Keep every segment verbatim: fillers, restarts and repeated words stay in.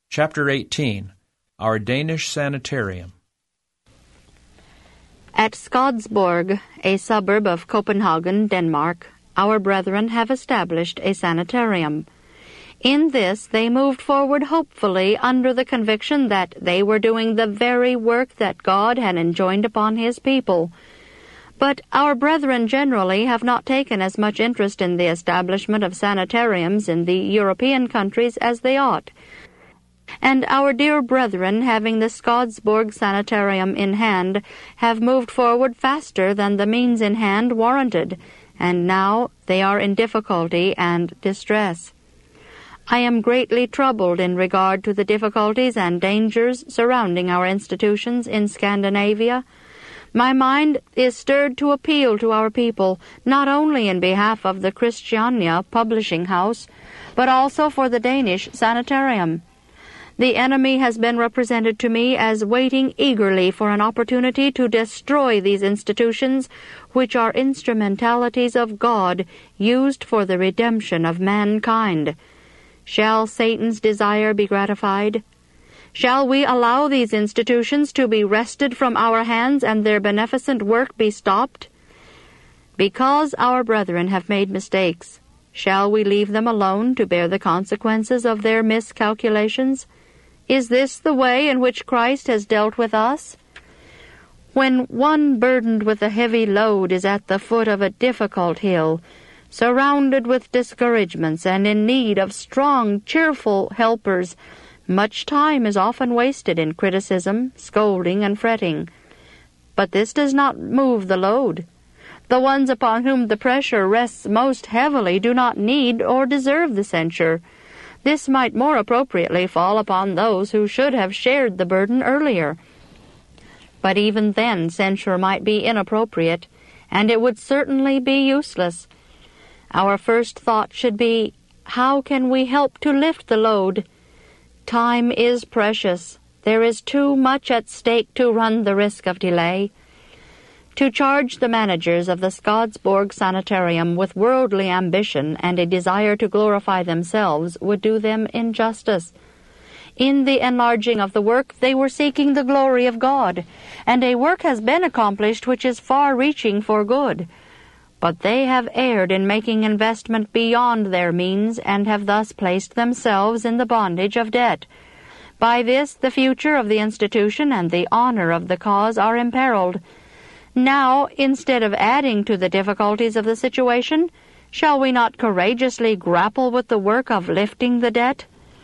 Chapter eighteen. Our Danish Sanitarium. At Skodsborg, a suburb of Copenhagen, Denmark, our brethren have established a sanitarium. In this they moved forward hopefully under the conviction that they were doing the very work that God had enjoined upon His people. But our brethren generally have not taken as much interest in the establishment of sanitariums in the European countries as they ought. And our dear brethren, having the Skodsborg Sanitarium in hand, have moved forward faster than the means in hand warranted, and now they are in difficulty and distress. I am greatly troubled in regard to the difficulties and dangers surrounding our institutions in Scandinavia. My mind is stirred to appeal to our people, not only in behalf of the Christiania publishing house, but also for the Danish sanitarium. The enemy has been represented to me as waiting eagerly for an opportunity to destroy these institutions, which are instrumentalities of God, used for the redemption of mankind. Shall Satan's desire be gratified? Shall we allow these institutions to be wrested from our hands and their beneficent work be stopped? Because our brethren have made mistakes, shall we leave them alone to bear the consequences of their miscalculations? Is this the way in which Christ has dealt with us? When one burdened with a heavy load is at the foot of a difficult hill, surrounded with discouragements and in need of strong, cheerful helpers, much time is often wasted in criticism, scolding, and fretting. But this does not move the load. The ones upon whom the pressure rests most heavily do not need or deserve the censure. This might more appropriately fall upon those who should have shared the burden earlier. But even then censure might be inappropriate, and it would certainly be useless. Our first thought should be, how can we help to lift the load? Time is precious. There is too much at stake to run the risk of delay. To charge the managers of the Skodsborg Sanitarium with worldly ambition and a desire to glorify themselves would do them injustice. In the enlarging of the work, they were seeking the glory of God, and a work has been accomplished which is far-reaching for good. But they have erred in making investment beyond their means and have thus placed themselves in the bondage of debt. By this, the future of the institution and the honor of the cause are imperiled. Now, instead of adding to the difficulties of the situation, shall we not courageously grapple with the work of lifting the debt?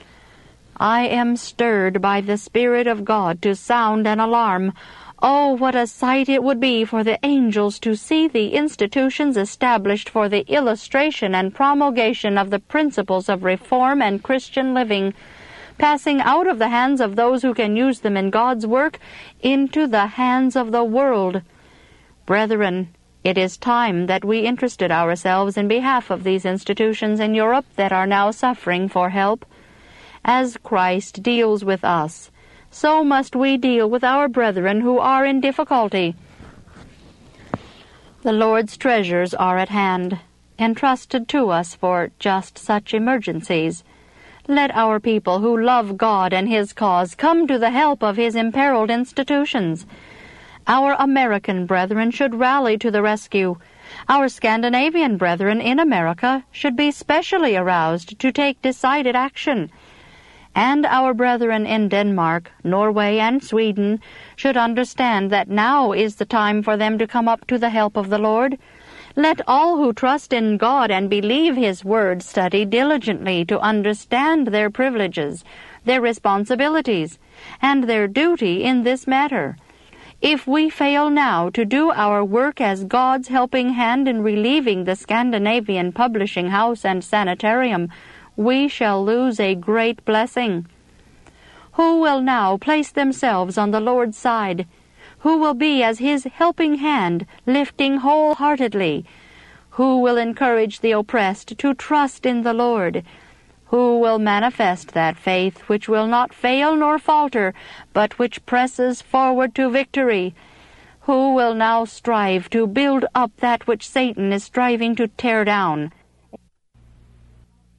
I am stirred by the Spirit of God to sound an alarm. Oh, what a sight it would be for the angels to see the institutions established for the illustration and promulgation of the principles of reform and Christian living, passing out of the hands of those who can use them in God's work into the hands of the world. Brethren, it is time that we interested ourselves in behalf of these institutions in Europe that are now suffering for help. As Christ deals with us, so must we deal with our brethren who are in difficulty. The Lord's treasures are at hand, entrusted to us for just such emergencies. Let our people who love God and His cause come to the help of His imperiled institutions. Our American brethren should rally to the rescue. Our Scandinavian brethren in America should be specially aroused to take decided action. And our brethren in Denmark, Norway, and Sweden should understand that now is the time for them to come up to the help of the Lord. Let all who trust in God and believe His word study diligently to understand their privileges, their responsibilities, and their duty in this matter. If we fail now to do our work as God's helping hand in relieving the Scandinavian publishing house and sanitarium, we shall lose a great blessing. Who will now place themselves on the Lord's side? Who will be as His helping hand, lifting wholeheartedly? Who will encourage the oppressed to trust in the Lord? Who will manifest that faith which will not fail nor falter, but which presses forward to victory? Who will now strive to build up that which Satan is striving to tear down?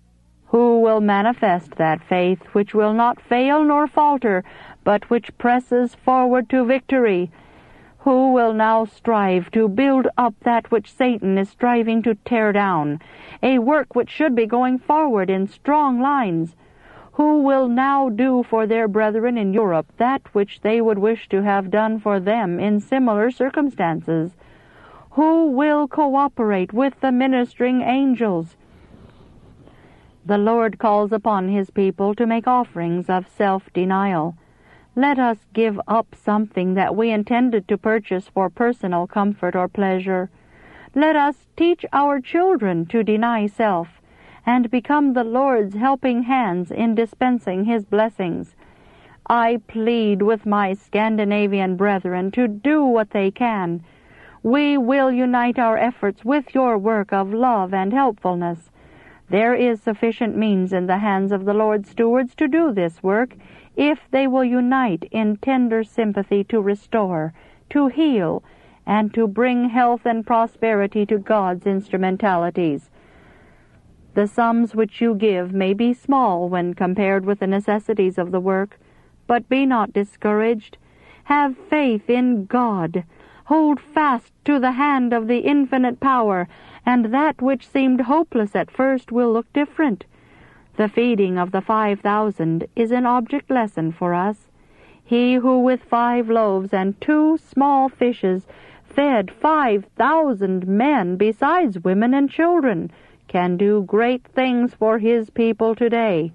Who will manifest that faith which will not fail nor falter, but which presses forward to victory? Who will now strive to build up that which Satan is striving to tear down, a work which should be going forward in strong lines? Who will now do for their brethren in Europe that which they would wish to have done for them in similar circumstances? Who will cooperate with the ministering angels? The Lord calls upon His people to make offerings of self-denial. Let us give up something that we intended to purchase for personal comfort or pleasure. Let us teach our children to deny self and become the Lord's helping hands in dispensing His blessings. I plead with my Scandinavian brethren to do what they can. We will unite our efforts with your work of love and helpfulness. There is sufficient means in the hands of the Lord's stewards to do this work, if they will unite in tender sympathy to restore, to heal, and to bring health and prosperity to God's instrumentalities. The sums which you give may be small when compared with the necessities of the work, but be not discouraged. Have faith in God. Hold fast to the hand of the infinite power, and that which seemed hopeless at first will look different. The feeding of the five thousand is an object lesson for us. He who with five loaves and two small fishes fed five thousand men, besides women and children, can do great things for His people today.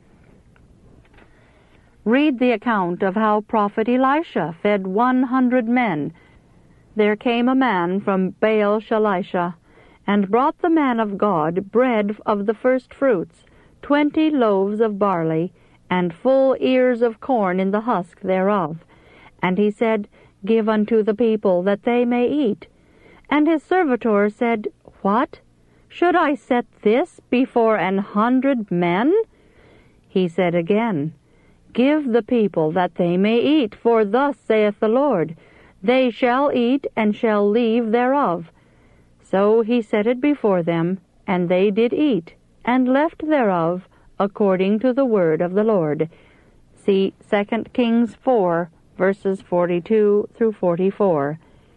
Read the account of how prophet Elisha fed one hundred men. There came a man from Baal-Shalisha, and brought the man of God bread of the first fruits, twenty loaves of barley, and full ears of corn in the husk thereof. And he said, Give unto the people, that they may eat. And his servitor said, What? Should I set this before an hundred men? He said again, Give the people, that they may eat, for thus saith the Lord, They shall eat, and shall leave thereof. So he set it before them, and they did eat, and left thereof, according to the word of the Lord. See Second Kings four, verses forty-two through forty-four.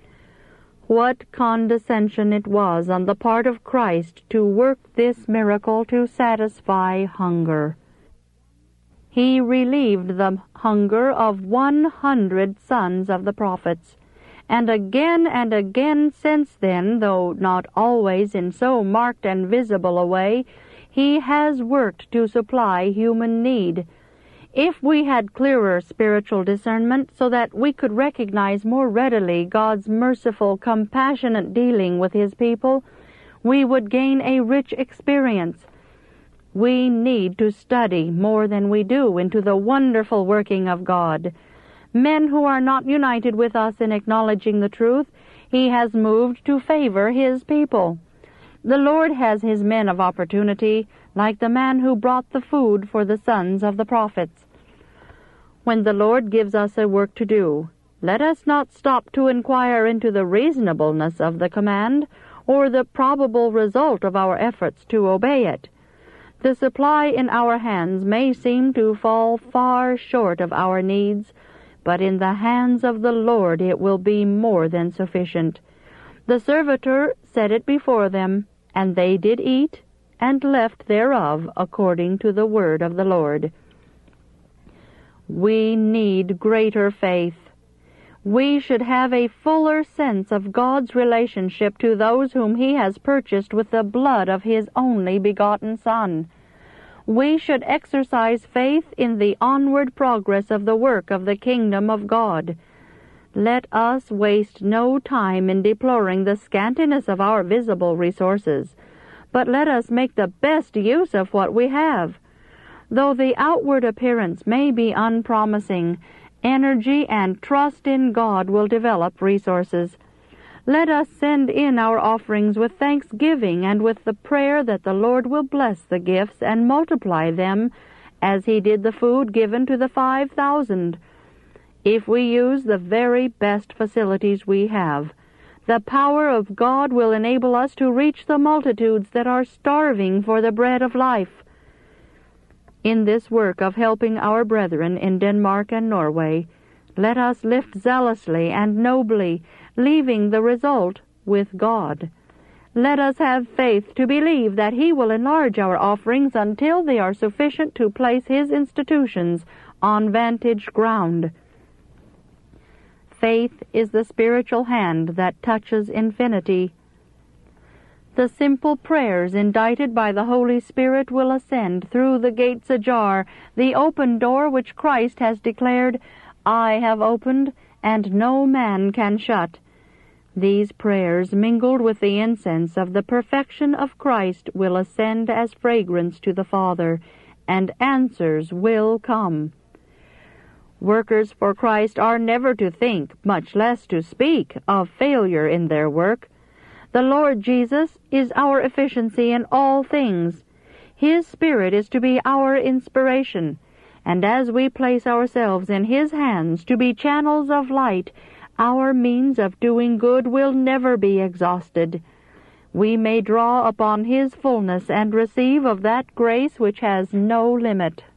What condescension it was on the part of Christ to work this miracle to satisfy hunger. He relieved the hunger of one hundred sons of the prophets, and again and again since then, though not always in so marked and visible a way, He has worked to supply human need. If we had clearer spiritual discernment so that we could recognize more readily God's merciful, compassionate dealing with His people, we would gain a rich experience. We need to study more than we do into the wonderful working of God. Men who are not united with us in acknowledging the truth, He has moved to favor His people. The Lord has His men of opportunity, like the man who brought the food for the sons of the prophets. When the Lord gives us a work to do, let us not stop to inquire into the reasonableness of the command, or the probable result of our efforts to obey it. The supply in our hands may seem to fall far short of our needs, but in the hands of the Lord it will be more than sufficient. The servitor set it before them, and they did eat, and left thereof according to the word of the Lord. We need greater faith. We should have a fuller sense of God's relationship to those whom He has purchased with the blood of His only begotten Son. We should exercise faith in the onward progress of the work of the kingdom of God. Let us waste no time in deploring the scantiness of our visible resources, but let us make the best use of what we have. Though the outward appearance may be unpromising, energy and trust in God will develop resources. Let us send in our offerings with thanksgiving and with the prayer that the Lord will bless the gifts and multiply them as He did the food given to the five thousand. If we use the very best facilities we have, the power of God will enable us to reach the multitudes that are starving for the bread of life. In this work of helping our brethren in Denmark and Norway, let us lift zealously and nobly, leaving the result with God. Let us have faith to believe that He will enlarge our offerings until they are sufficient to place His institutions on vantage ground. Faith is the spiritual hand that touches infinity. The simple prayers indited by the Holy Spirit will ascend through the gates ajar, the open door which Christ has declared, "I have opened, and no man can shut." These prayers, mingled with the incense of the perfection of Christ, will ascend as fragrance to the Father, and answers will come. Workers for Christ are never to think, much less to speak, of failure in their work. The Lord Jesus is our efficiency in all things. His Spirit is to be our inspiration, and as we place ourselves in His hands to be channels of light, our means of doing good will never be exhausted. We may draw upon His fullness and receive of that grace which has no limit.